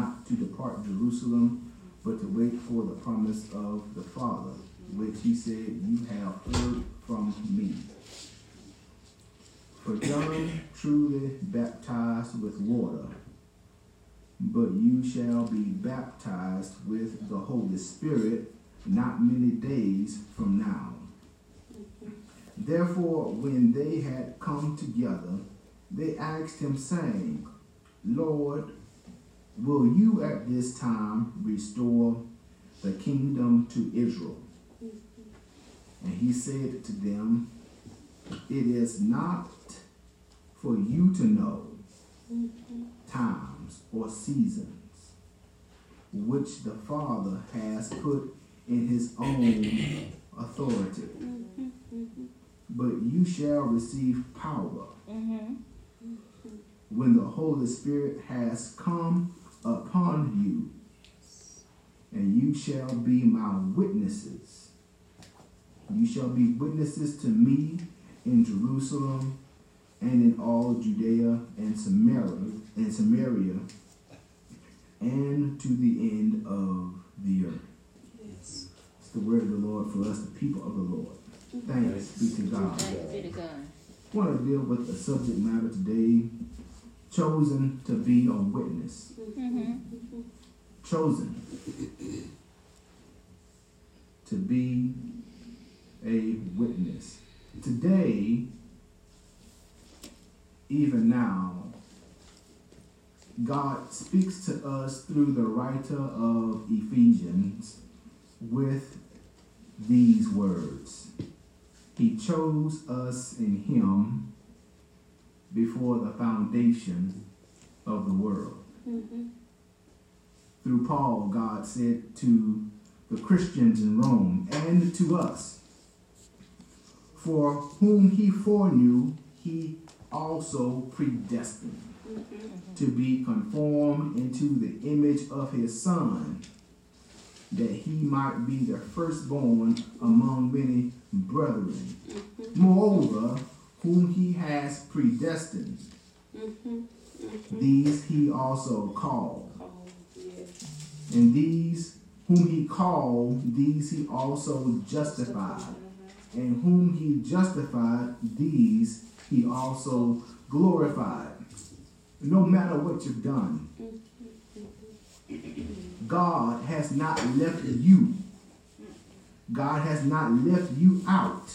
not to depart Jerusalem, but to wait for the promise of the Father, which he said, you have heard from me. For John truly baptized with water, but you shall be baptized with the Holy Spirit not many days from now. Therefore, when they had come together, they asked him, saying, Lord, will you at this time restore the kingdom to Israel? And he said to them, it is not for you to know times or seasons which the Father has put in his own authority. But you shall receive power when the Holy Spirit has come upon you, and you shall be my witnesses. You shall be witnesses to me in Jerusalem and in all Judea and Samaria, and to the end of the earth. Yes. It's the word of the Lord for us, the people of the Lord. Thanks be to God. Thanks be to God. I want to deal with the subject matter today, chosen to be a witness. Chosen to be a witness. Today, even now, God speaks to us through the writer of Ephesians with these words. He chose us in him before the foundation of the world. Through Paul, God said to the Christians in Rome and to us, for whom he foreknew, he also predestined to be conformed into the image of his Son, that he might be the firstborn among many brethren. Moreover, whom he has predestined, these he also called. And these whom he called, these he also justified. And whom he justified, these he also glorified. No matter what you've done, God has not left you. God has not left you out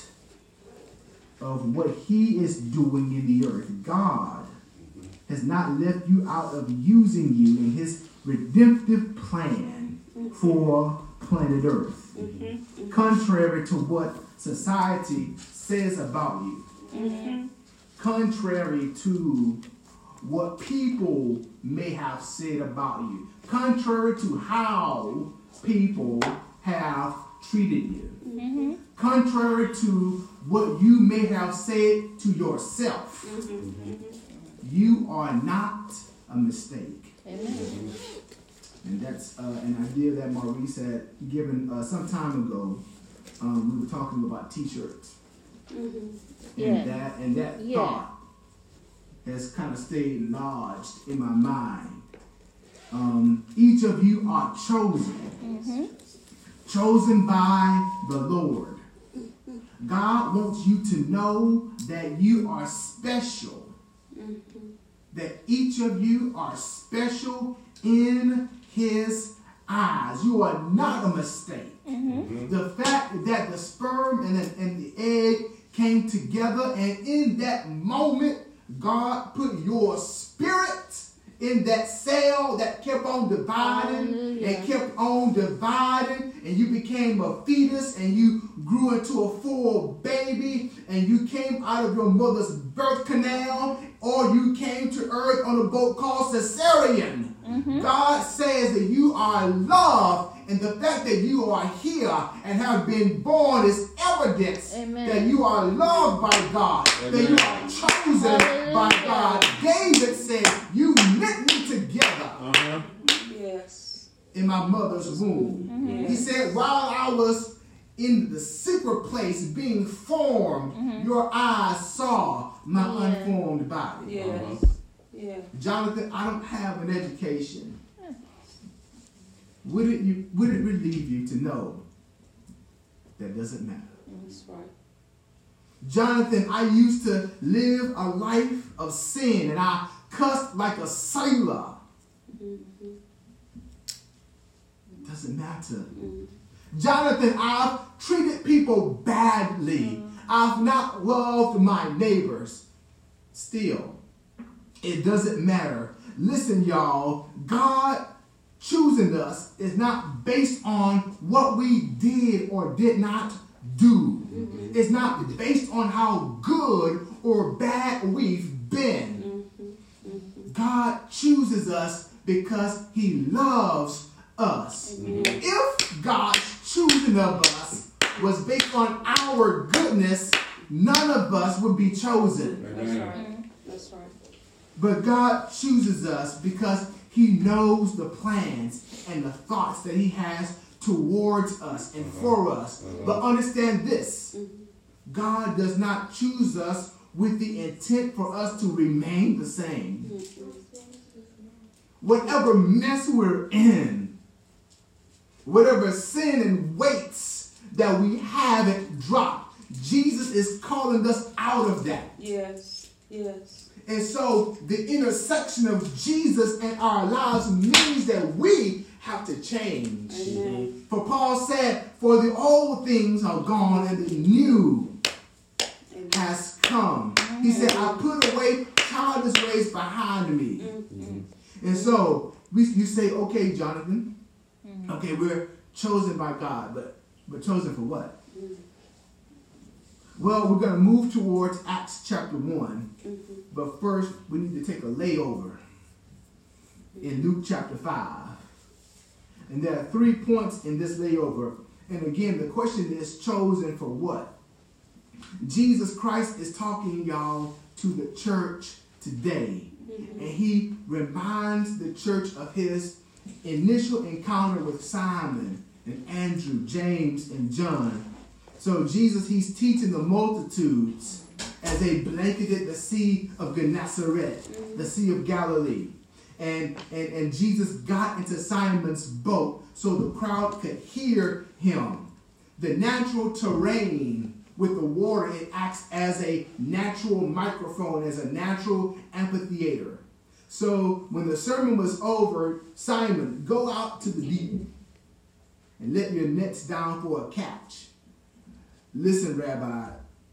of what he is doing in the earth. God has not left you out of using you in his redemptive plan for planet Earth. Contrary to what society says about you. Contrary to what people may have said about you. Contrary to how people have treated you. Contrary to what you may have said to yourself. You are not a mistake. Amen. And that's an idea that Maurice had given some time ago. We were talking about t-shirts. And that thought has kind of stayed lodged in my mind. Each of you are chosen. Chosen by the Lord. God wants you to know that you are special. That each of you are special in his eyes. You are not a mistake. The fact that the sperm and the egg came together, and in that moment, God put your spirit in that cell that kept on dividing and kept on dividing, and you became a fetus, and you grew into a full baby, and you came out of your mother's birth canal, or you came to earth on a boat called cesarean. God says that you are loved, and the fact that you are here and have been born is evidence that you are loved by God, that you are chosen by God. David said, you knit me together in my mother's womb. He said, while I was in the secret place being formed, your eyes saw my unformed body. Jonathan, I don't have an education. would it relieve you to know that doesn't matter? That's right. Jonathan, I used to live a life of sin and I cussed like a sailor. Mm-hmm. It doesn't matter. Mm-hmm. Jonathan, I've treated people badly. I've not loved my neighbors. Still, it doesn't matter. Listen, y'all, God choosing us is not based on what we did or did not do. Mm-hmm. It's not based on how good or bad we've been. Mm-hmm. Mm-hmm. God chooses us because he loves us. Mm-hmm. If God's choosing of us was based on our goodness, none of us would be chosen. That's right. That's right. But God chooses us because he knows the plans and the thoughts that he has towards us and for us. But understand this. God does not choose us with the intent for us to remain the same. Whatever mess we're in, whatever sin and weights that we haven't dropped, Jesus is calling us out of that. Yes, yes. And so the intersection of Jesus and our lives means that we have to change. Amen. For Paul said, for the old things are gone and the new has come. He said, I put away childish ways behind me. Mm-hmm. And so you say, okay, Jonathan, okay, we're chosen by God, but chosen for what? Well, we're going to move towards Acts chapter 1. But first, we need to take a layover in Luke chapter 5. And there are 3 points in this layover. And again, the question is, chosen for what? Jesus Christ is talking, y'all, to the church today. And he reminds the church of his initial encounter with Simon and Andrew, James, and John. So Jesus, he's teaching the multitudes as they blanketed the Sea of Gennesaret, the Sea of Galilee. And Jesus got into Simon's boat so the crowd could hear him. The natural terrain with the water, it acts as a natural microphone, as a natural amphitheater. So when the sermon was over, Simon, go out to the deep and let your nets down for a catch. Listen, Rabbi,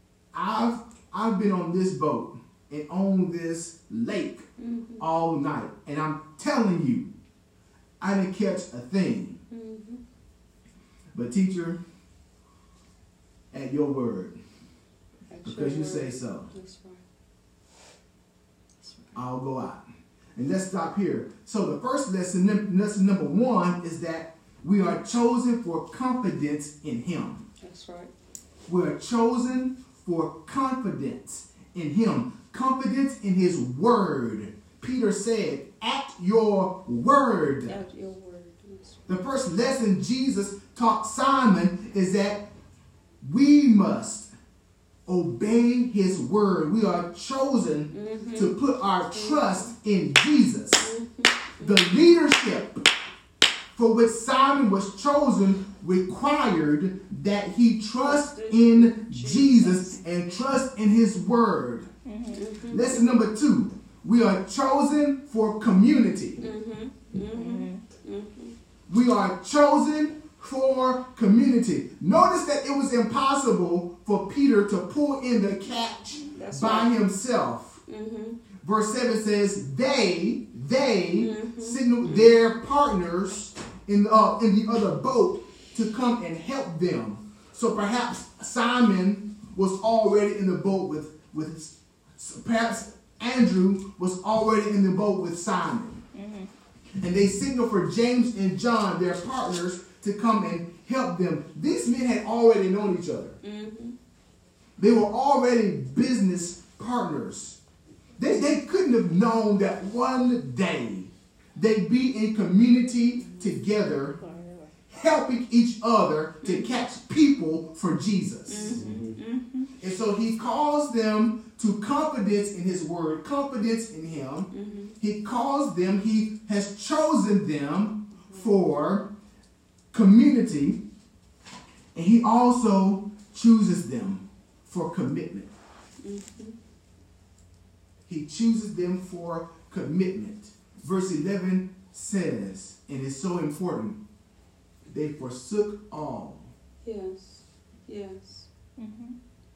I've been on this boat and on this lake all night, and I'm telling you, I didn't catch a thing. But teacher, at your word, because you say so, I'll go out. And let's stop here. So the first lesson number 1, is that we are chosen for confidence in him. That's right. We're chosen for confidence in him. Confidence in his word. Peter said, at your word. At your word. The first lesson Jesus taught Simon is that we must obey his word. We are chosen to put our trust in Jesus. The leadership for which Simon was chosen required that he trust in Jesus and trust in his word. Lesson number 2, we are chosen for community. We are chosen for community. Notice that it was impossible for Peter to pull in the catch by himself. Verse 7 says, they signaled their partners in the other boat to come and help them. So perhaps Simon was already in the boat with perhaps Andrew was already in the boat with Simon. And they signaled for James and John, their partners, to come and help them. These men had already known each other. They were already business partners. They couldn't have known that one day they'd be in community together, helping each other to catch people for Jesus. And so he calls them to confidence in his word, confidence in him. He calls them, he has chosen them for community, and he also chooses them for commitment. Mm-hmm. He chooses them for commitment. Verse 11 says, and it's so important, they forsook all. Yes. Yes. Mm-hmm.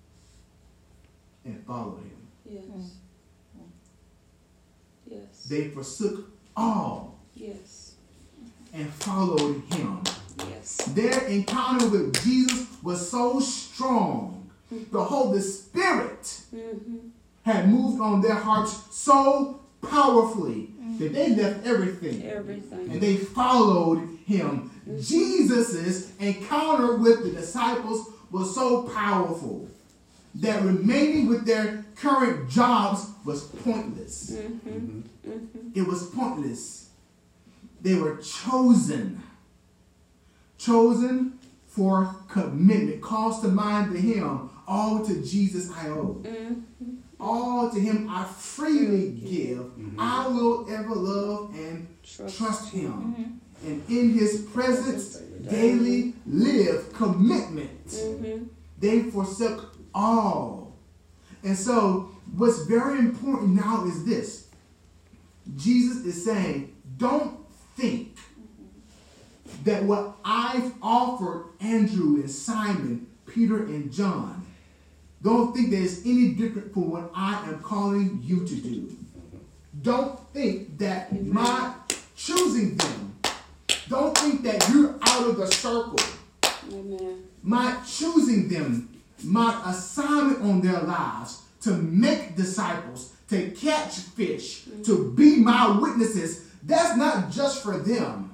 And followed him. Yes. Mm-hmm. Yes. They forsook all. Yes. And followed him. Yes. Their encounter with Jesus was so strong. The Holy Spirit Mm-hmm. had moved on their hearts so powerfully that they left everything. Everything. And they followed him. Jesus' encounter with the disciples was so powerful that remaining with their current jobs was pointless. Mm-hmm. Mm-hmm. It was pointless. They were chosen. Chosen for commitment. Calls to mind the hymn, all to Jesus I owe. Mm-hmm. All to him I freely give. I will ever love and trust him. And in his presence daily live. Commitment. Mm-hmm. They forsook all. And so what's very important now is this. Jesus is saying, don't think that what I've offered Andrew and Simon, Peter and John, don't think that it's any different from what I am calling you to do. Don't think that my choosing them, don't think that you're out of the circle. Amen. My choosing them, my assignment on their lives to make disciples, to catch fish, to be my witnesses, that's not just for them.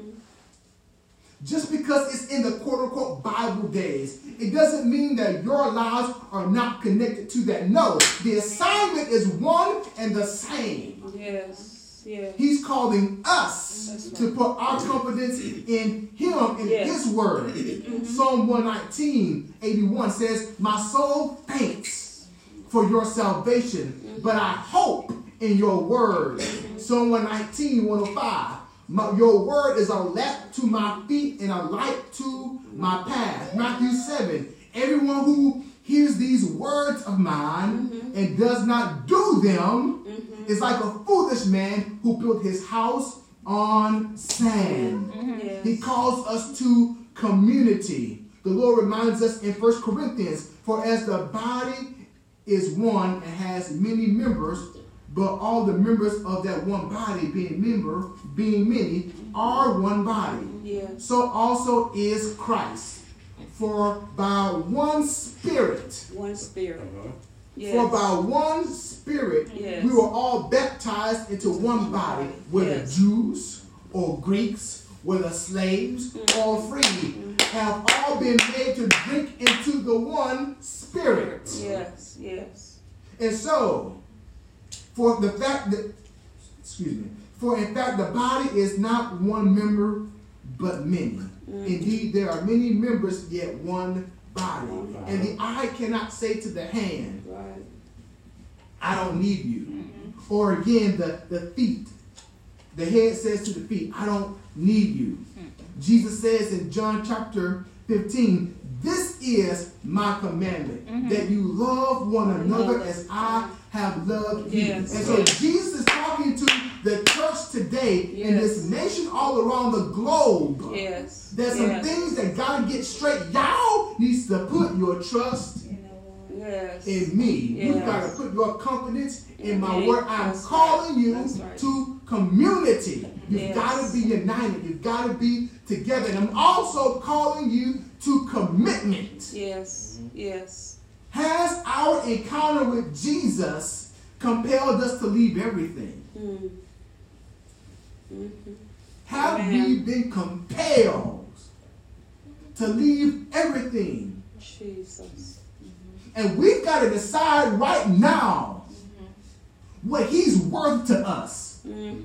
Just because it's in the quote-unquote Bible days, it doesn't mean that your lives are not connected to that. No, the assignment is one and the same. Yes. Yes. He's calling us to put our confidence in him and his word. Psalm 119:81 says, my soul faints for your salvation, but I hope in your word. Psalm 119:105. Your word is a lamp to my feet and a light to my path. Matthew 7. Everyone who hears these words of mine and does not do them is like a foolish man who built his house on sand. Yes. He calls us to community. The Lord reminds us in 1 Corinthians, for as the body is one and has many members, but all the members of that one body being many are one body. Yes. So also is Christ. For by one Spirit, One Spirit. Yes. for by one Spirit, Yes. we were all baptized into one body, whether Yes. Jews or Greeks, whether slaves or free, have all been made to drink into the one Spirit. Yes. Yes. And so, for in fact the body is not one member, but many. Indeed, there are many members, yet one body. And the eye cannot say to the hand, Right. I don't need you. Or again, the feet. The head says to the feet, I don't need you. Jesus says in John chapter 15, this is my commandment, that you love one another as I have loved you. Yes. And so Jesus is talking to the church today in this nation all around the globe. Yes. There's some things that got to get straight. Y'all needs to put your trust Yes. in me. You've Yes. got to put your confidence in my Okay. word. I'm That's calling right. you That's right. to community. You've Yes. got to be united. You've got to be together. And I'm also calling you to commitment. Yes. Yes. Has our encounter with Jesus compelled us to leave everything? Have we been compelled to leave everything? Jesus. And we've got to decide right now what he's worth to us.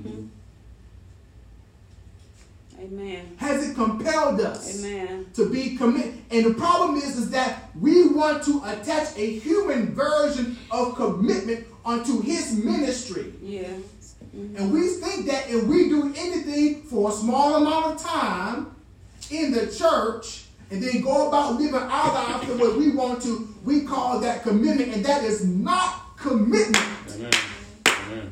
Amen. Has it compelled us Amen. to be committed? And the problem is that we want to attach a human version of commitment onto his ministry. Yes. And we think that if we do anything for a small amount of time in the church and then go about living our lives the way we want to, we call that commitment, and that is not commitment. Amen. Amen.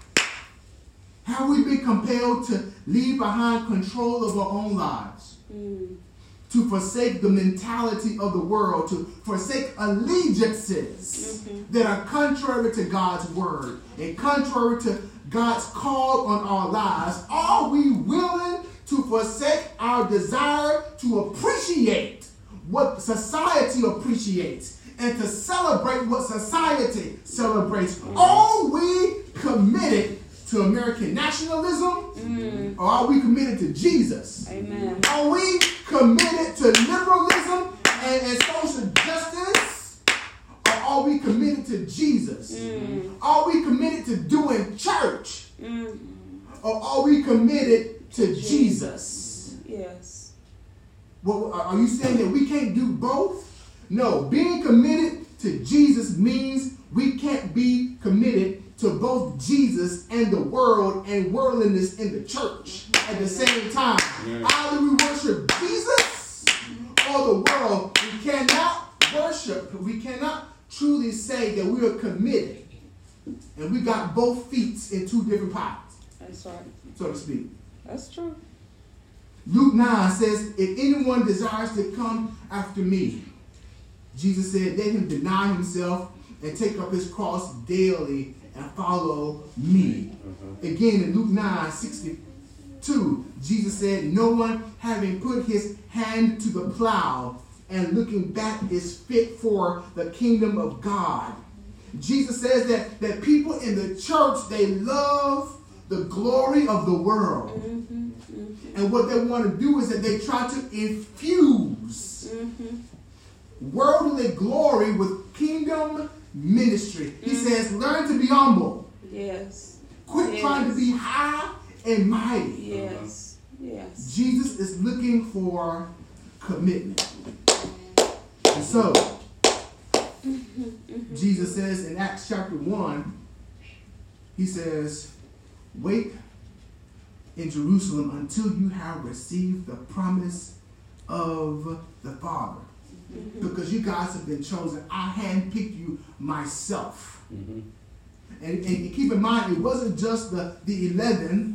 Have we been compelled to leave behind control of our own lives? To forsake the mentality of the world, to forsake allegiances that are contrary to God's word and contrary to God's call on our lives? Are we willing to forsake our desire to appreciate what society appreciates and to celebrate what society celebrates? Are we committed to American nationalism? Or are we committed to Jesus? Amen. Are we committed to liberalism and social justice? Or are we committed to Jesus? Are we committed to doing church? Or are we committed to Jesus? Yes. Well, are you saying that we can't do both? No. Being committed to Jesus means we can't be committed to both Jesus and the world and worldliness in the church at the same time. Either we worship Jesus or the world. We cannot worship, we cannot truly say that we are committed and we got both feet in two different pots. That's right. So to speak. That's true. Luke 9 says, if anyone desires to come after me, Jesus said, let him deny himself and take up his cross daily and follow me. Again, in Luke 9:62, Jesus said, no one having put his hand to the plow and looking back is fit for the kingdom of God. Jesus says that people in the church, they love the glory of the world. And what they want to do is that they try to infuse worldly glory with kingdom ministry. He says, learn to be humble. Yes. Quit trying to be high and mighty. Yes. Yes. Jesus is looking for commitment. And so, Jesus says in Acts chapter 1, he says, wait in Jerusalem until you have received the promise of the Father. Because you guys have been chosen. I handpicked you myself. And keep in mind, it wasn't just the 11.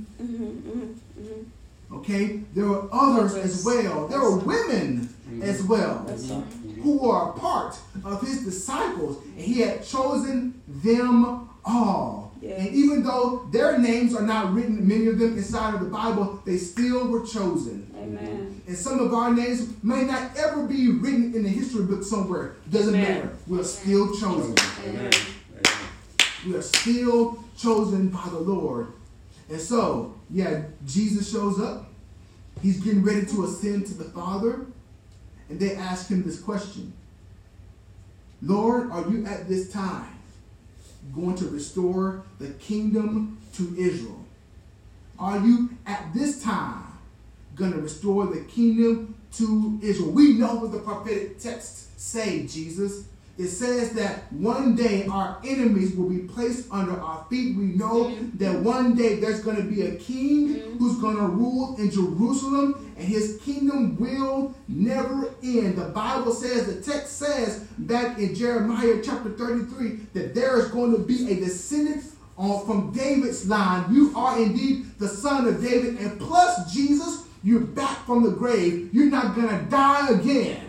Okay? There were others as well. There were women as well who were a part of his disciples. And he had chosen them all. And even though their names are not written, many of them inside of the Bible, they still were chosen. Amen. And some of our names may not ever be written in the history book somewhere. Doesn't matter. We're still chosen. Amen. We are still chosen by the Lord. And so, yeah, Jesus shows up. He's getting ready to ascend to the Father. And they ask him this question. Lord, are you at this time going to restore the kingdom to Israel? Are you at this time going to restore the kingdom to Israel? We know what the prophetic texts say, Jesus. It says that one day our enemies will be placed under our feet. We know that one day there's going to be a king who's going to rule in Jerusalem, and his kingdom will never end. The Bible says, the text says back in Jeremiah chapter 33 that there is going to be a descendant from David's line. You are indeed the son of David, and plus Jesus, you're back from the grave. You're not going to die again.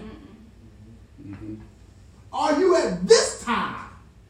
Are you at this time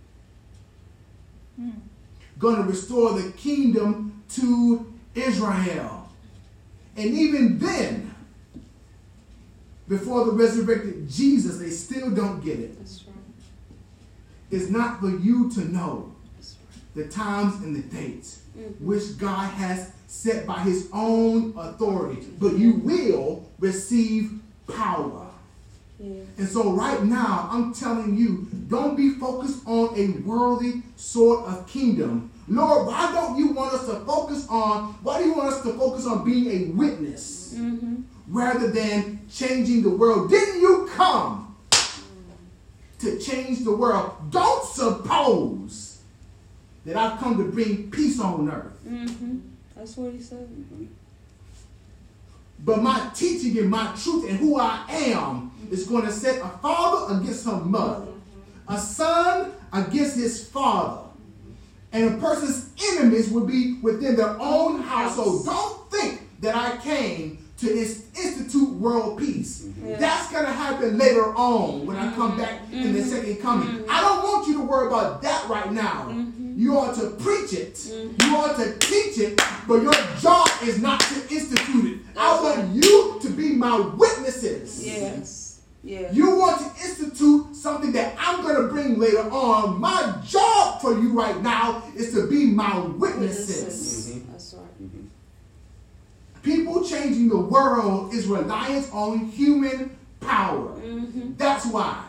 going to restore the kingdom to Israel? And even then, before the resurrected Jesus, they still don't get it. That's right. It's not for you to know the times and the dates which God has set by his own authority, but you will receive power. And so right now, I'm telling you, don't be focused on a worldly sort of kingdom. Lord, why don't you want us to focus on, why do you want us to focus on being a witness rather than changing the world? Didn't you come to change the world? Don't suppose that I've come to bring peace on earth. That's what he said. But my teaching and my truth and who I am is going to set a father against her mother, a son against his father, and a person's enemies will be within their own household. Don't think that I came to institute world peace. Yes. That's going to happen later on when I come back in the second coming. I don't want you to worry about that right now. You ought to preach it. You ought to teach it, but your job is not to institute it. I want you to be my witnesses. Yes. Yes. You want to institute something that I'm going to bring later on. My job for you right now is to be my witnesses. That's right. People changing the world is reliant on human power. That's why.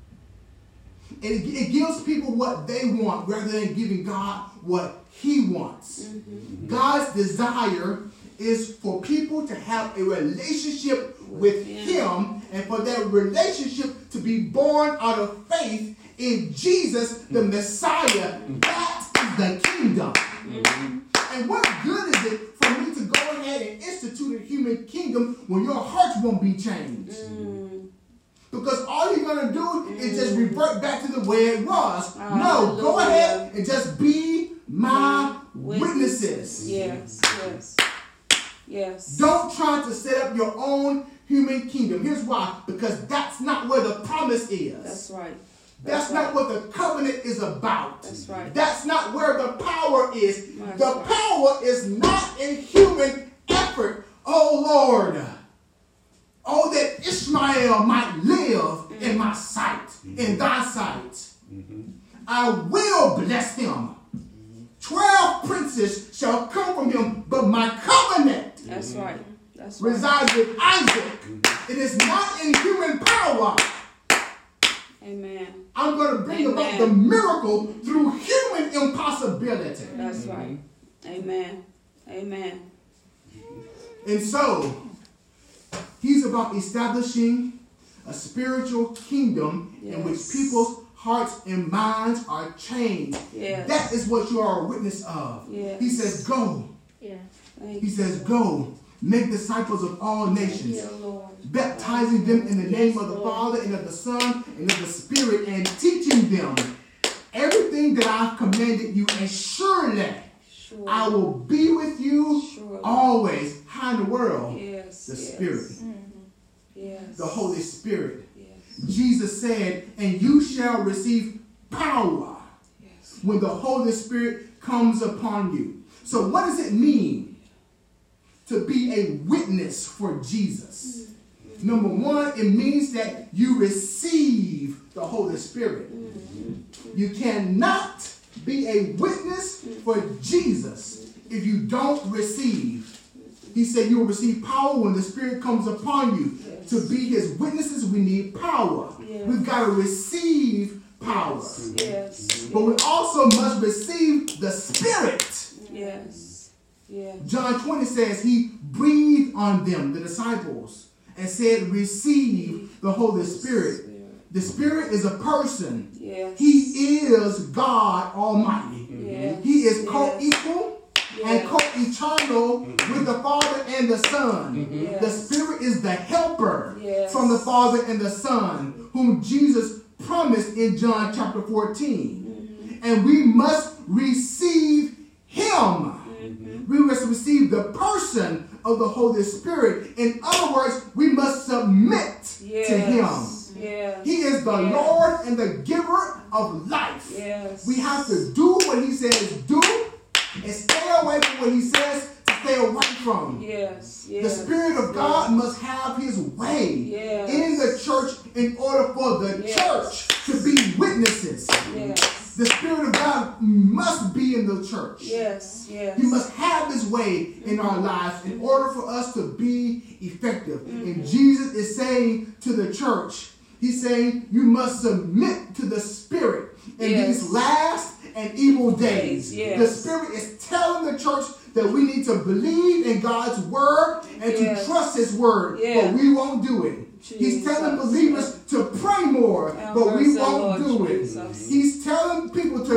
It gives people what they want rather than giving God what he wants. God's desire is for people to have a relationship with him and for that relationship to be born out of faith in Jesus, the Messiah. That is the kingdom. And what good is it for me to go ahead and institute a human kingdom when your hearts won't be changed? Because all you're going to do is just revert back to the way it was. No, go ahead and just be my witnesses. Yes, yes, yes. Don't try to set up your own human kingdom. Here's why. Because that's not where the promise is. That's right. That's not what the covenant is about. That's right. That's not where the power is. The power is not in human effort. Oh, Lord. Oh, that Ishmael might live in my sight, in thy sight. I will bless him. 12 princes shall come from him, but my covenant That's right. Resides with Isaac. It is not in human power. Amen. I'm going to bring about the miracle through human impossibility. That's right. Amen. Amen. And so, he's about establishing a spiritual kingdom in which people's hearts and minds are changed. Yes. That is what you are a witness of. Yes. He says, go. Yes. He says, go. Make disciples of all nations. You, baptizing them in the name of the Father and of the Son and of the Spirit, and teaching them everything that I've commanded you, and surely I will be with you always. How in the world? Yes. The Spirit. Yes. The Holy Spirit. Yes. Jesus said, and you shall receive power when the Holy Spirit comes upon you. So what does it mean to be a witness for Jesus? Number one, it means that you receive the Holy Spirit. You cannot be a witness for Jesus if you don't receive. He said you will receive power when the Spirit comes upon you. Yes. To be his witnesses, we need power. Yes. We've got to receive power. Yes. But we also must receive the Spirit. Yes. Yes. John 20 says he breathed on them, the disciples, and said, receive the Holy Spirit. The Spirit is a person. Yes. He is God Almighty. Yes. He is co-equal and co-eternal with the Father and the Son. Yes. The Spirit is the helper from the Father and the Son, whom Jesus promised in John chapter 14. And we must receive him. We must receive the person of the Holy Spirit. In other words, we must submit to him. Yes. He is the Lord and the giver of life. Yes. We have to do what he says do and stay away from what he says to stay away from. Yes. The Spirit of God must have his way in the church in order for the church to be witnesses. Yes. The Spirit of God must be in the church. Yes. Yes. He must have his way in our lives in order for us to be effective. And Jesus is saying to the church, he's saying you must submit to the Spirit in these last and evil days. The Spirit is telling the church that we need to believe in God's word and to trust his word, but we won't do it. He's telling believers to pray more, but we won't do it. He's telling people to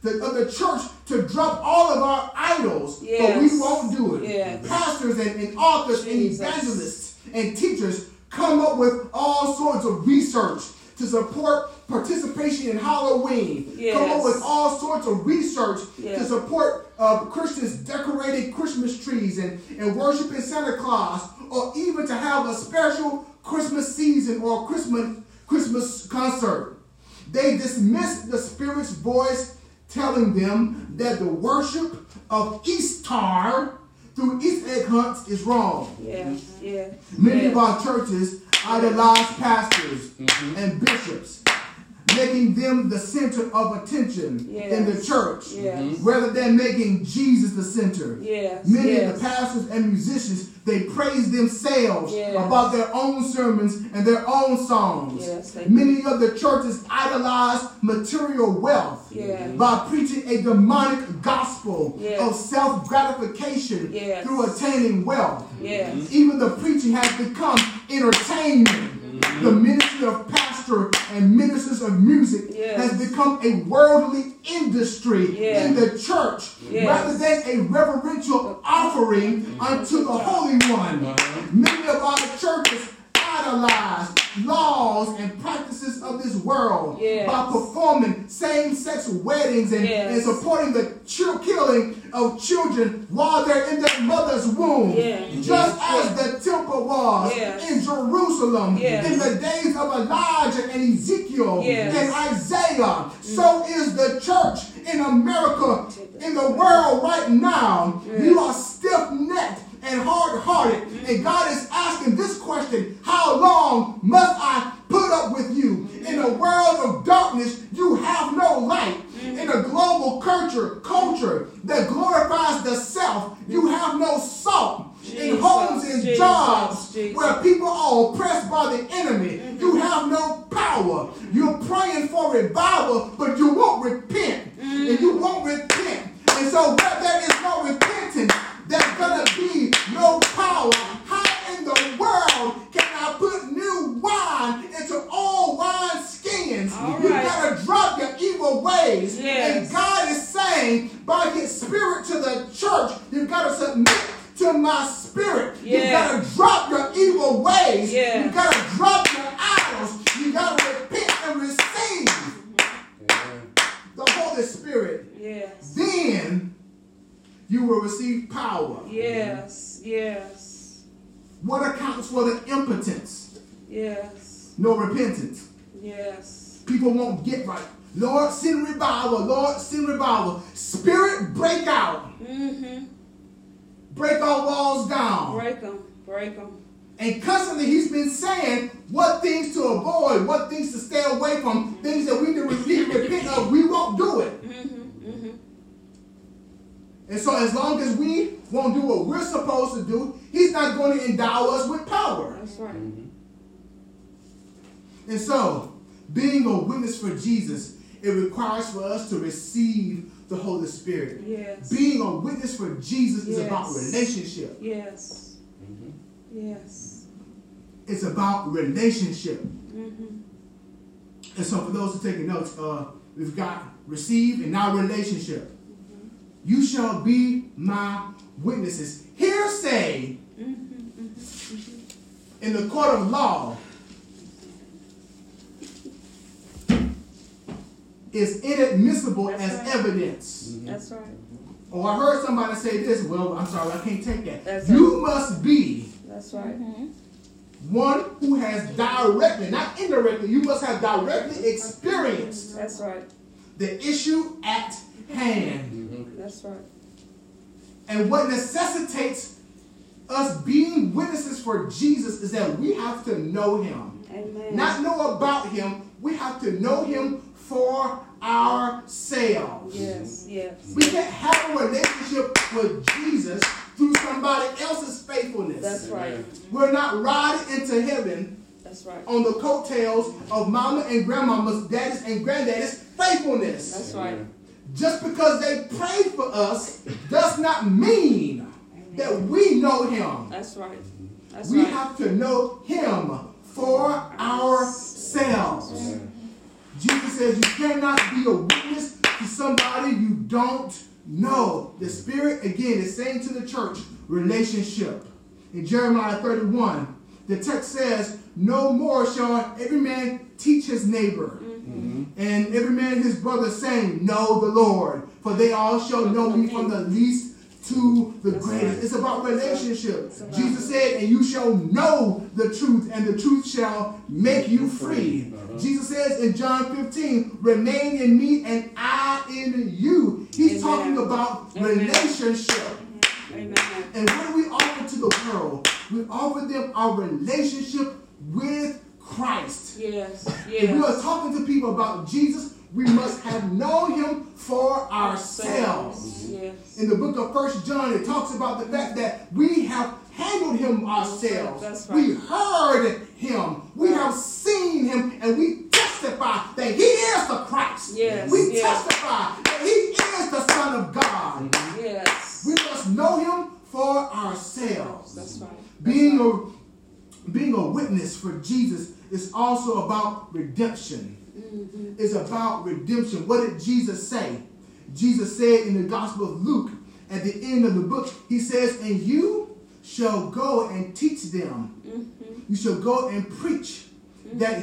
of the church to drop all of our idols, but we won't do it. Yes. Pastors and authors Jesus. and evangelists and teachers come up with all sorts of research to support participation in Halloween. Yes. Come up with all sorts of research Yes. to support Christians decorating Christmas trees and worshiping Santa Claus, or even to have a special Christmas season or Christmas concert. They dismiss the Spirit's voice telling them that the worship of Easter through Easter egg hunts is wrong. Yes. Yes. Many of our churches idolize pastors and bishops, making them the center of attention in the church, rather than making Jesus the center. Many of the pastors and musicians, they praise themselves about their own sermons and their own songs. Many of the churches idolize material wealth by preaching a demonic gospel of self-gratification through attaining wealth. Even the preaching has become entertainment. The ministry of pastor and ministers of music has become a worldly industry in the church rather than a reverential offering unto the Holy One. Many of our churches idolize laws and practices of this world by performing same-sex weddings and supporting the killing of children while they're in their mother's womb. Just as the temple was in Jerusalem in the days of Elijah and Ezekiel and Isaiah, so is the church in America, in the world right now. You are stiff-necked and hard-hearted, and God is asking this question: how long must I put up with you? In a world of darkness, you have no light. In a global culture that glorifies the self, you have no salt. In homes and jobs where people are oppressed by the enemy, you have no power. You're praying for revival, but you won't repent. And you won't repent. And so where there is no repentance, there's going to be no power. How in the world can I put new wine into old wine skins? You got to drop your evil ways. And God is saying, by His Spirit to the church, you've got to submit to my Spirit. You've got to drop your evil ways. You've got to drop your idols. You've got to repent and receive the Holy Spirit. Then you will receive power. What accounts for the impotence? No repentance. People won't get right. Lord, send revival. Lord, send revival. Spirit, break out. Break our walls down. Break them. And constantly He's been saying what things to avoid, what things to stay away from, things that we need to repent of. We won't do it. And so as long as we won't do what we're supposed to do, He's not going to endow us with power. That's right. And so, being a witness for Jesus, it requires for us to receive the Holy Spirit. Being a witness for Jesus is about relationship. It's about relationship. And so for those who are taking notes, we've got receive and now relationship. You shall be my witnesses. Hearsay in the court of law is inadmissible as evidence. That's right. Or I heard somebody say this. Well, I'm sorry, I can't take that. That's you must be That's right. one who has directly, not indirectly, you must have directly experienced That's right. the issue at hand. That's right. And what necessitates us being witnesses for Jesus is that we have to know Him. Amen. Not know about Him. We have to know Him for ourselves. We can't have a relationship with Jesus through somebody else's faithfulness. That's right. We're not riding into heaven That's right. on the coattails of mama and grandmama's, daddies and granddaddies' faithfulness. That's right. Just because they prayed for us does not mean that we know Him. That's right. We have to know Him for ourselves. Jesus says you cannot be a witness to somebody you don't know. The Spirit, again, is saying to the church, relationship. In Jeremiah 31, the text says, no more shall every man teach his neighbor, and every man his brother, saying, know the Lord, for they all shall know me from the least to the greatest. It's about relationship. Jesus said, and you shall know the truth, and the truth shall make you free. Jesus says in John 15, remain in me and I in you. He's talking about relationship. Amen. And what do we offer to the world? We offer them our relationship with Christ. Yes. If we are talking to people about Jesus, we must have known him for ourselves. Yes. In the book of 1 John, it talks about the fact that we have handled him ourselves. That's right. We heard him. We have seen him, and we testify that he is the Christ. Yes. We testify that he is the Son of God. Yes. We must know him for ourselves. That's right. Being a witness for Jesus is also about redemption. It's about redemption. What did Jesus say? Jesus said in the Gospel of Luke, at the end of the book, he says, and you shall go and teach them. You shall go and preach that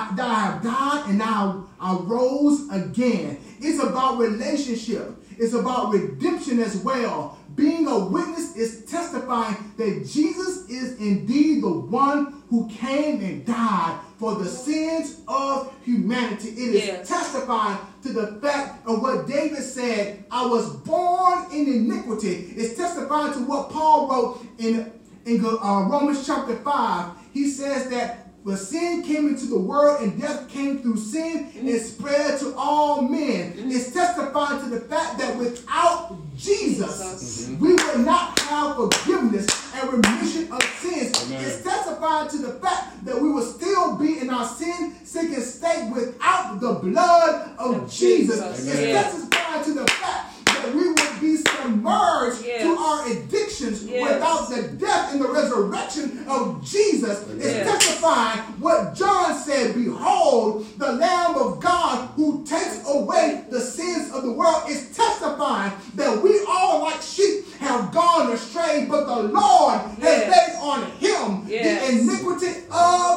I have died and now I rose again. It's about relationship. It's about redemption as well. Being a witness is testifying that Jesus is indeed the one who came and died for the sins of humanity. It is testifying to the fact of what David said, I was born in iniquity. It's testifying to what Paul wrote in Romans chapter 5. He says that when sin came into the world and death came through sin, it spread to all men. It's testifying to the fact that without Jesus, we would not have forgiveness and remission of sins. Amen. It's testifying to the fact that we will still be in our sin-sick state without the blood of Jesus. It's testifying to the fact that we would be submerged to our addictions without the death and the resurrection of Jesus. It's testifying what John said, behold, the Lamb of God who takes away the sins of the world. It's testifying that we all like sheep have gone astray, but the Lord has laid on him the iniquity of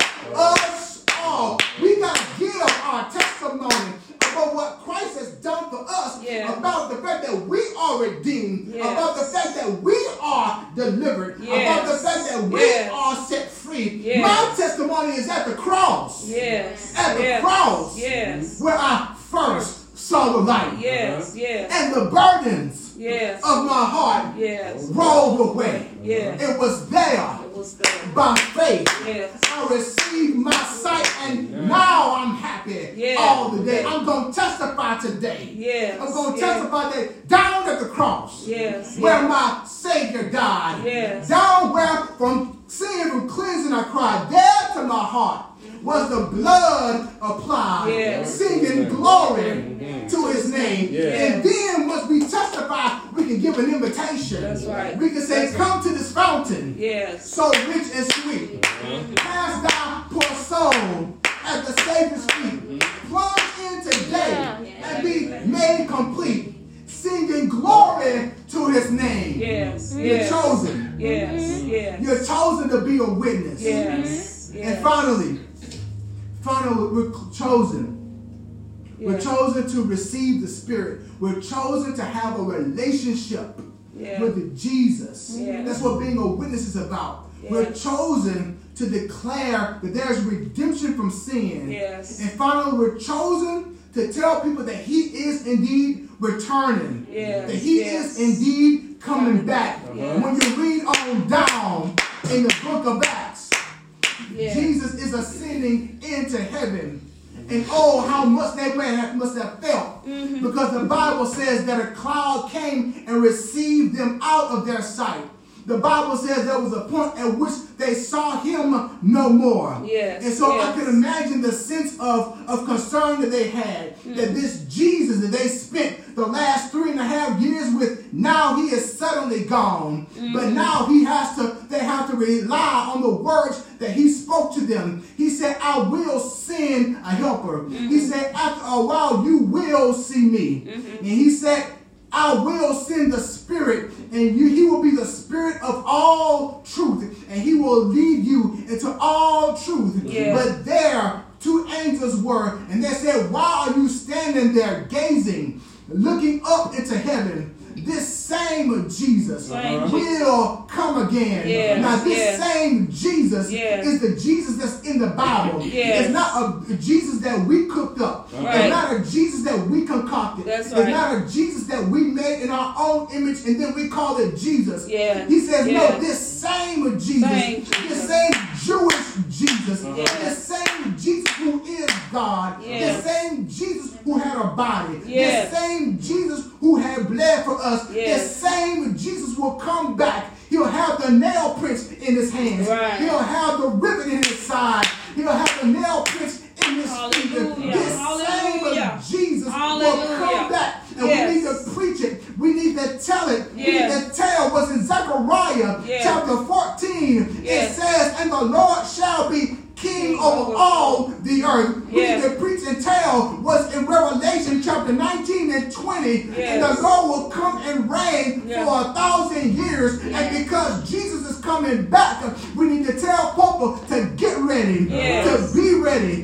us all. We got to give our testimony about what Christ has done for us, about the fact that we are redeemed, about the fact that we are delivered, about the fact that we are set free. My testimony is at the cross. At the cross, where I first saw the light. And the burdens of my heart rolled away. It was there. By faith, I received my sight, and now I'm happy all the day. I'm going to testify today. I'm going to testify that down at the cross, where my Savior died, down where from sin, from cleansing I cried, there to my heart was the blood applied, singing glory to his name. And then once we testify, we can give an invitation. That's right. We can say, come to this fountain, so rich and sweet. Cast thy poor soul at the Savior's feet. Plunge in today and be made complete, singing glory to his name. You're chosen. You're chosen to be a witness. And finally, we're chosen. We're chosen to receive the Spirit. We're chosen to have a relationship with Jesus. That's what being a witness is about. We're chosen to declare that there's redemption from sin. And finally, we're chosen to tell people that he is indeed returning. That he is indeed coming back. When you read on down in the book of Acts, Jesus is ascending into heaven. And oh, how much they must have felt. Because the Bible says that a cloud came and received them out of their sight. The Bible says there was a point at which they saw him no more. And so I can imagine the sense of concern that they had. That this Jesus that they spent the last 3.5 years with, now he is suddenly gone. But now they have to rely on the words that he spoke to them. He said, I will send a helper. He said, after a while, you will see me. And he said, I will send the Spirit, and he will be the Spirit of all truth, and he will lead you into all truth. But there, 2 angels were, and they said, why are you standing there gazing, looking up into heaven? This same Jesus will come again. Now, this same Jesus is the Jesus that's in the Bible. It's not a Jesus that we cooked up. It's not a Jesus that we concocted. It's not a Jesus that we made in our own image and then we call it Jesus. He says, no, this same Jesus, this same Jewish Jesus, this same Jesus who is God, this same Jesus who had a body, this same Jesus who had bled for us, this same Jesus will come back. He'll have the nail prints in his hands. He'll have the ribbon in his side. He'll have the nail prints in his feet. This same Jesus will come back. And we need to preach it. We need to tell it. We need to tell what's in Zechariah chapter 14. It says, and the Lord shall be King over all the earth. We need to preach and tell what's in Revelation chapter 19 and 20. And the Lord will come and reign for 1,000 years. And because Jesus is coming back, we need to tell people to get ready, to be ready,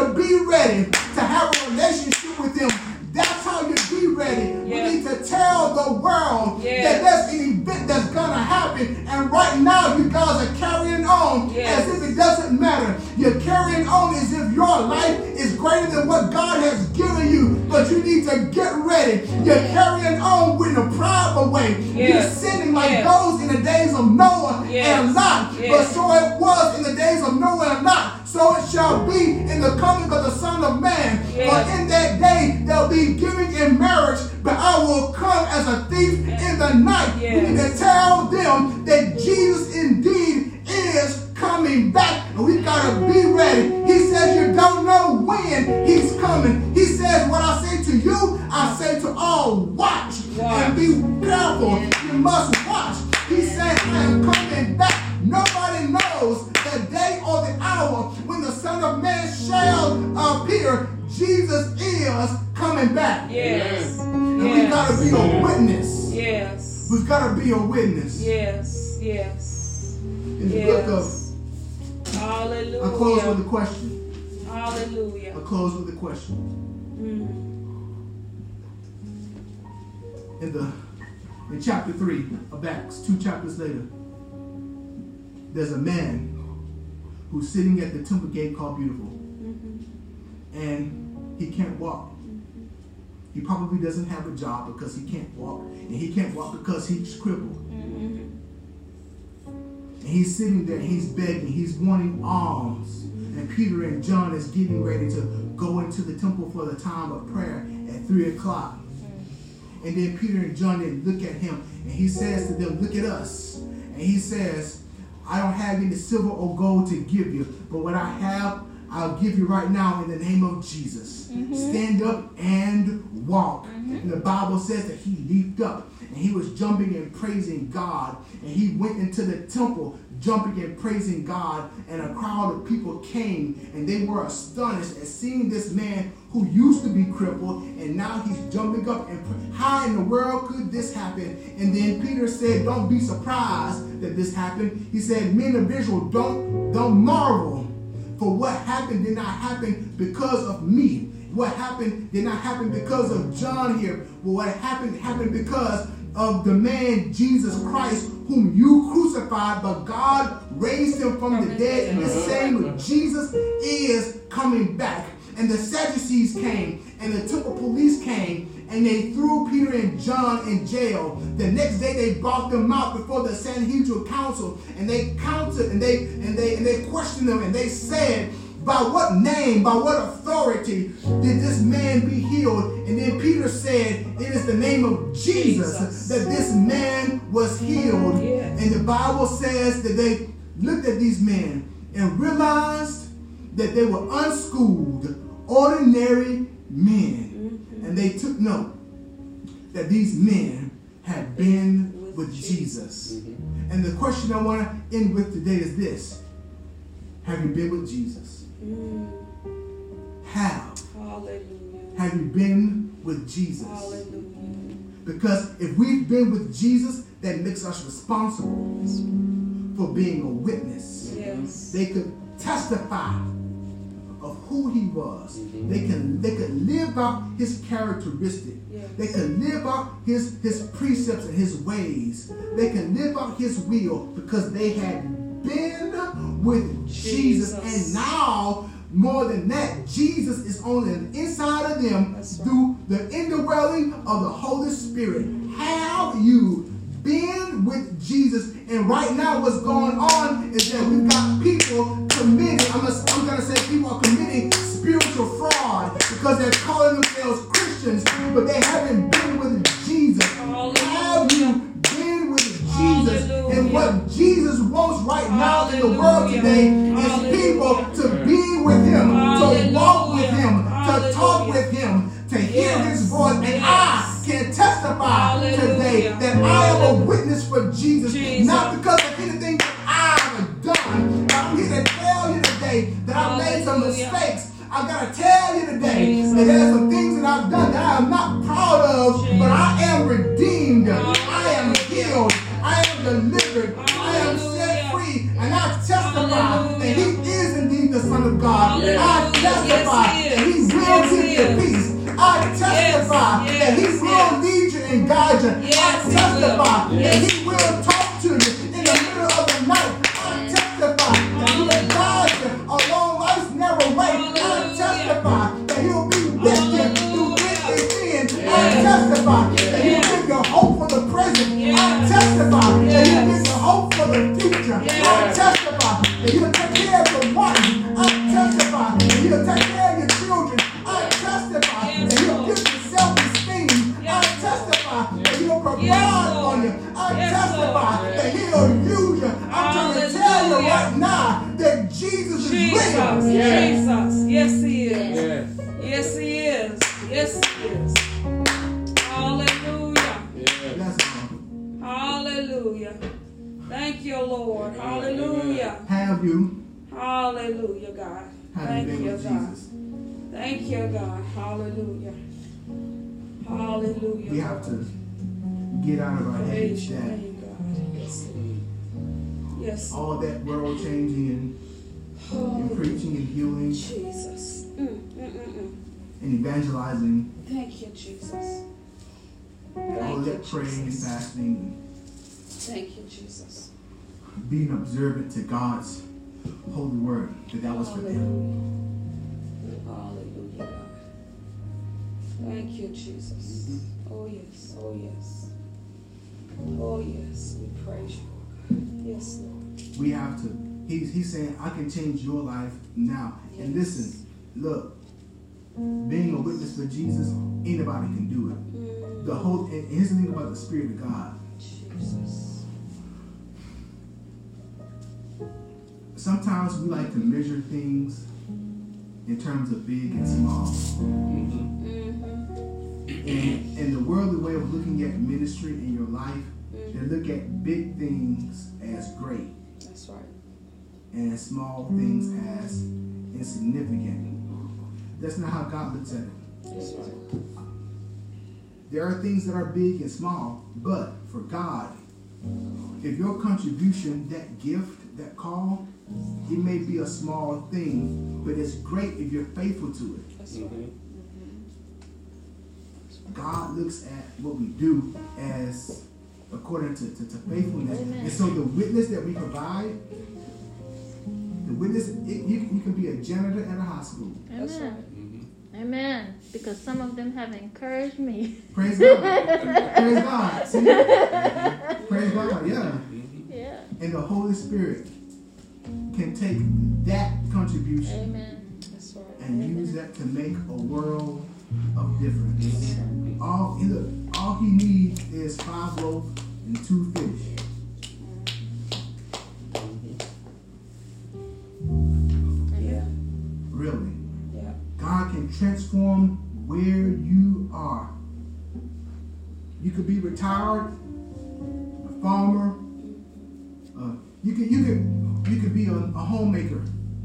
to have a relationship with him. That's how you be ready. We need to tell the world that there's an event that's going to happen. And right now, you guys are carrying on as if it doesn't matter. You're carrying on as if your life is greater than what God has given you. But you need to get ready. You're carrying on with the pride away. You're sinning like those in the days of Noah and Lot. But so it was in the days of Noah and Lot. So it shall be in the coming of the Son of Man. For in that day, there'll be giving in marriage, but I will come as a thief in the night. We need to tell them that Jesus indeed is coming back, and we got to be ready. He says you don't know when he's coming. He says what I say to you, I say to all, watch and be careful. You must watch. He said, I am coming back. Nobody knows the day or the hour when the Son of Man shall appear. Jesus is coming back. And we got to be a witness. We've got to be a witness. In the book of, hallelujah. I close with a question. Hallelujah. I close with a question. In chapter 3 of Acts, 2 chapters later, there's a man who's sitting at the temple gate called Beautiful. And he can't walk. He probably doesn't have a job because he can't walk. And he can't walk because he's crippled. And he's sitting there, he's begging, he's wanting alms. And Peter and John is getting ready to go into the temple for the time of prayer at 3 o'clock. And then Peter and John, they look at him, and he says to them, look at us. And he says, I don't have any silver or gold to give you, but what I have, I'll give you right now in the name of Jesus. Stand up and walk. And the Bible says that he leaped up and he was jumping and praising God. And he went into the temple jumping and praising God. And a crowd of people came and they were astonished at seeing this man who used to be crippled. And now he's jumping up and how in the world could this happen? And then Peter said, don't be surprised that this happened. He said, men of Israel, don't marvel. For what happened did not happen because of me. What happened did not happen because of John here. But what happened because of the man Jesus Christ, whom you crucified, but God raised him from the dead. And the same Jesus is coming back. And the Sadducees came, and the temple police came, and they threw Peter and John in jail. The next day they brought them out before the Sanhedrin council, and they counted and they questioned them, and they said, by what name, by what authority did this man be healed? And then Peter said, it is the name of Jesus that this man was healed. And the Bible says that they looked at these men and realized that they were unschooled, ordinary men. And they took note that these men had been with Jesus. And the question I want to end with today is this. Have you been with Jesus? Have you been with Jesus? Hallelujah. Because if we've been with Jesus, that makes us responsible for being a witness. Yes. They could testify of who he was. They could live out his characteristic. Yes. They could live out his precepts and his ways. They can live out his will because they had been with Jesus. And now, more than that, Jesus is on the inside of them through the indwelling of the Holy Spirit. Have you been with Jesus? And right now what's going on is that we've got people committing, I'm going to say people are committing spiritual fraud because they're calling themselves Christians, but they haven't been with Jesus. Have you been with Jesus? And what Jesus wants right now in the world today is people to be with him, to walk with him, to talk with him, to hear his voice. And I can testify today that I am a witness for Jesus, not because of anything that I've done, but I'm here to tell you today that I've made some mistakes. I gotta tell you today that there's some things that I've done that I am not proud of, but I am redeemed, I am healed, I am delivered, I am set free, and I testify that he is indeed the Son of God. I testify that he will give you peace. I testify that he will lead you and guide you. I testify that he will talk to you in the middle of the night. I testify that he will guide you along life's narrow way. I testify that he'll be with you through thick and thin. I testify that he'll give you hope for the present. I testify that he'll give you hope for the future. I testify that he'll take care of your wife. I testify that he'll take care of your children. I testify that he'll give you self-esteem. I testify that he'll provide for you. I testify that he'll use you. I'm trying to tell you right now that Jesus is real. Jesus. Yes, he is. Yes. Yes, he is. Yes, he is. Hallelujah. Yes. Hallelujah. Thank you, Lord. Hallelujah. Have you? Hallelujah, God. Have you Thank been you, with God. Jesus? Thank you, God. Hallelujah. Hallelujah. We have to get out of our heads Praise your that name, God. Yes, Lord. Yes, all that world changing and preaching and healing Jesus. and evangelizing, Thank you, Jesus. all Thank you, that praying and Jesus. fasting, Thank you, Jesus. being observant to God's holy word, that was for them. Hallelujah, God. Thank you, Jesus. Oh, yes. Oh, yes. Oh, yes. We praise you, God. Yes, Lord. We have to, he's saying, I can change your life now. And listen, look, being a witness for Jesus, anybody can do it. The whole, and here's the thing about the Spirit of God. Jesus. Sometimes we like to measure things in terms of big and small. And the worldly way of looking at ministry in your life, they look at big things as great. That's right. And small things as insignificant. That's not how God looks at it. That's right. There are things that are big and small, but for God, if your contribution, that gift, that call, it may be a small thing, but it's great if you're faithful to it. That's right. God looks at what we do as according to faithfulness. Amen. And so the witness that we provide, the witness, you can be a janitor at a hospital. That's right. Amen. Because some of them have encouraged me. Praise God. Praise God. See? Praise God, yeah. Yeah. And the Holy Spirit can take that contribution Amen. That's right. and use that to make a world of difference. All he needs is 5 loaves and 2 fish. Yeah. Really. Yeah. God can transform where you are. You could be retired, a farmer. You could be a homemaker.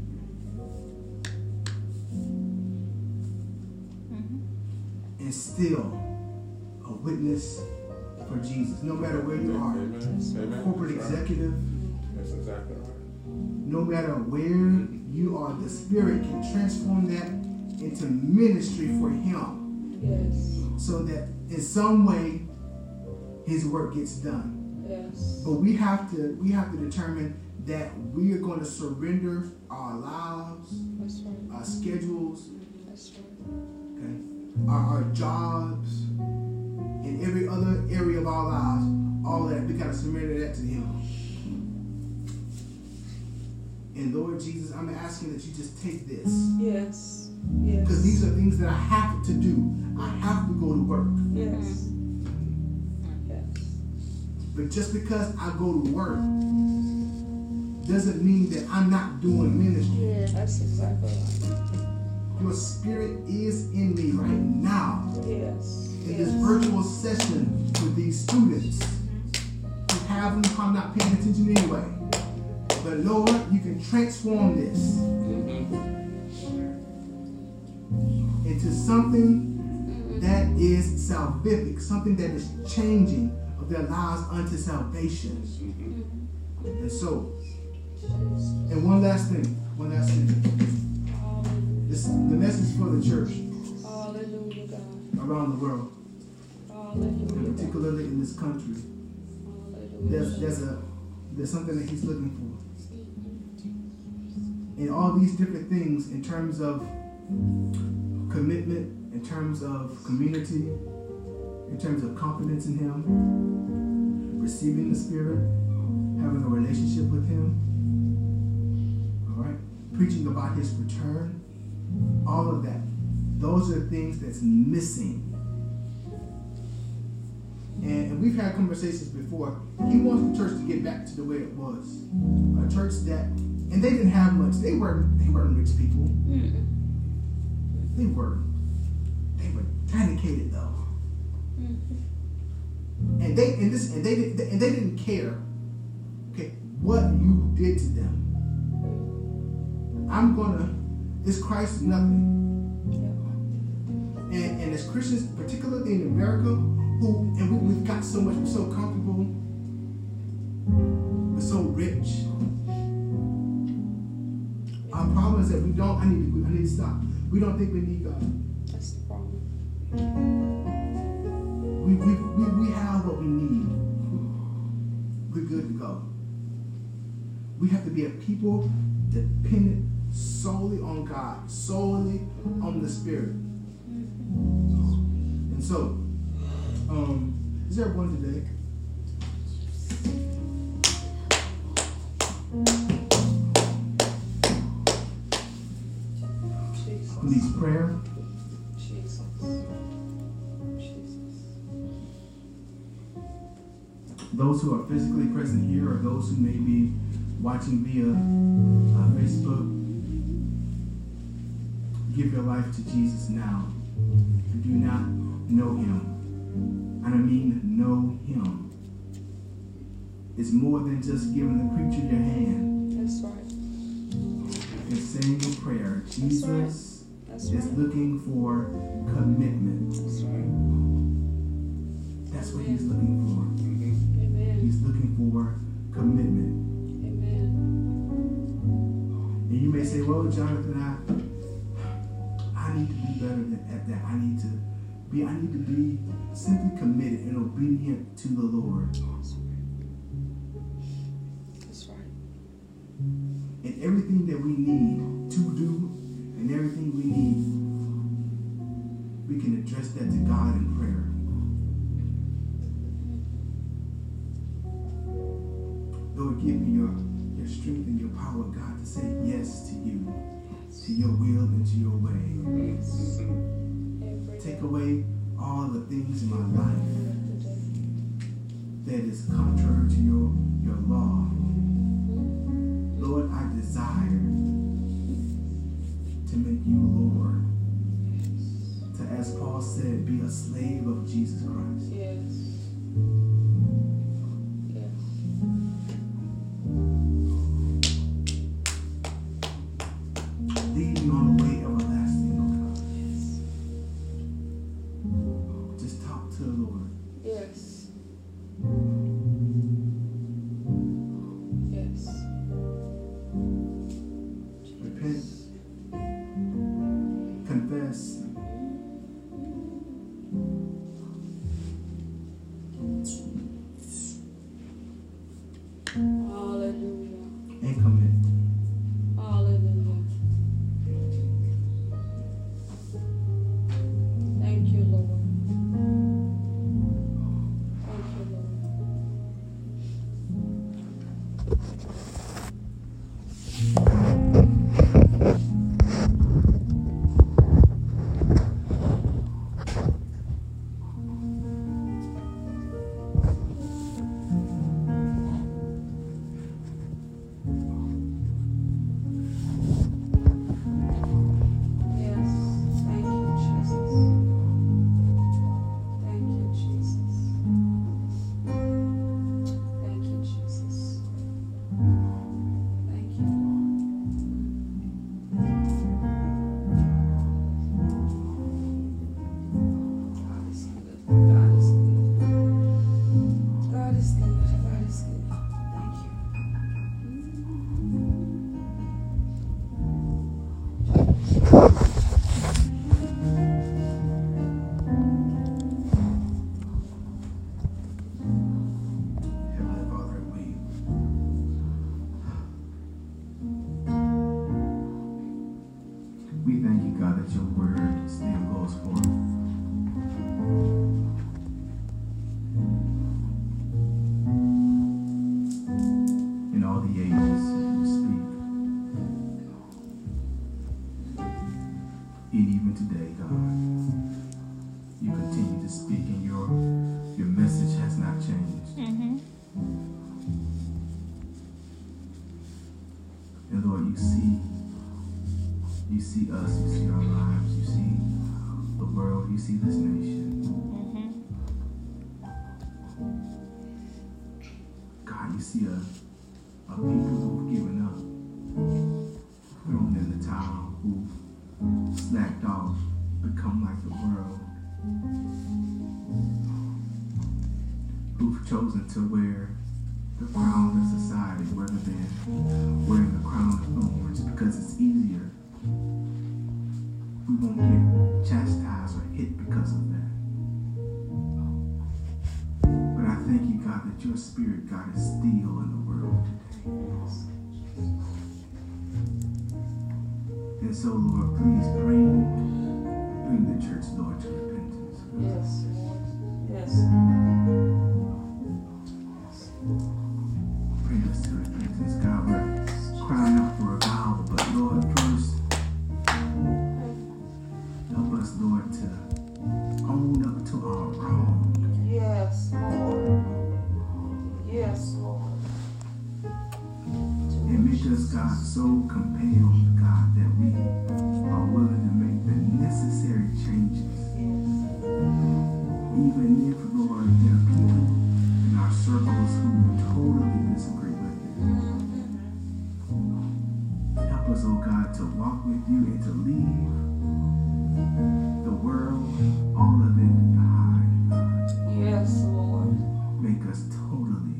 and still a witness for Jesus. No matter where you are, Amen. corporate executive, That's exactly right. no matter where you are, the Spirit can transform that into ministry for Him. Yes. So that in some way His work gets done. Yes. But we have to determine that we are going to surrender our lives, That's right. our schedules, That's right. okay, our jobs, and every other area of our lives. All that we got to surrender that to Him. And Lord Jesus, I'm asking that you just take this. Yes. Yes. Because these are things that I have to do. I have to go to work. Yes. Yes. But just because I go to work doesn't mean that I'm not doing ministry. Yeah. That's exactly right. Your Spirit is in me right now. Yes. In this virtual session with these students who have them, I'm not paying attention anyway. But Lord, you can transform this into something that is salvific, something that is changing of their lives unto salvation. And so, and one last thing. This the message for the church Hallelujah, God. around the world, Hallelujah. and particularly in this country. Hallelujah. There's something that He's looking for. In all these different things, in terms of commitment, in terms of community, in terms of confidence in Him, receiving the Spirit, having a relationship with Him, all right, preaching about His return, all of that. Those are things that's missing. And we've had conversations before. He wants the church to get back to the way it was. A church that, and they didn't have much. They weren't rich people. They were dedicated though. And they didn't care, okay, what you did to them. It's Christ nothing. And as Christians, particularly in America, we've got so much, we're so comfortable, we're so rich. Our problem is that I need to stop. We don't think we need God. That's the problem. We have what we need. We're good to go. We have to be a people dependent solely on God, solely on the Spirit. And so, is there one today? Who needs prayer? Jesus. Jesus. Those who are physically present here, or those who may be watching via Facebook, give your life to Jesus now. If you do not know Him, and I mean know Him, it's more than just giving the preacher your hand. That's right. It's saying a prayer. Jesus That's is right. looking for commitment. That's right. That's what He's looking for. Amen. He's looking for commitment. Amen. And you may say, well, Jonathan, I need to be better at that. I need to be simply committed and obedient to the Lord. That's right. And everything that we need to do, and everything we need, we can address that to God in prayer. Lord, give me your strength and your power, God, to say yes to you, to your will and to your way. Take away all the things in my life that is contrary to your law. Lord, I desire to make you Lord. To, as Paul said, be a slave of Jesus Christ. Yes. Yes. Lead me on the way everlasting, oh God. Yes. but your word still goes forth. In all the ages you speak. And even today, God, you continue to speak, and your message has not changed. Mm-hmm. And Lord, you see us, you see our lives, you see the world, you see this nation. Mm-hmm. God, you see a people who've given up, thrown in the towel, who've slacked off, become like the world, who've chosen to wear the crown of society rather than wearing the crown of thorns because it's easier. We won't get chastised or hit because of that. But I thank you, God, that your spirit, God, is still in the world today. And so, Lord, please bring the church, Lord, to repentance. Yes, Lord. Yes. Bring us to repentance, God. We're crying out for a revival, but Lord, first, help us, Lord, to own up to our wrong. Yes, Lord. Yes, Lord. And make us, God, so compelled, God, that we are willing to make the necessary changes. Yes. Even if, Lord, there are people in our circles who totally disagree with you. Help us, oh God, to walk with you and to leave the world, all of it behind, God. Yes, Lord. Make us totally